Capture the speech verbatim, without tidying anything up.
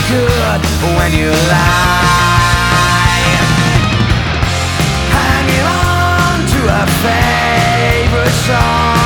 good when you lie. Hanging on to a favorite song,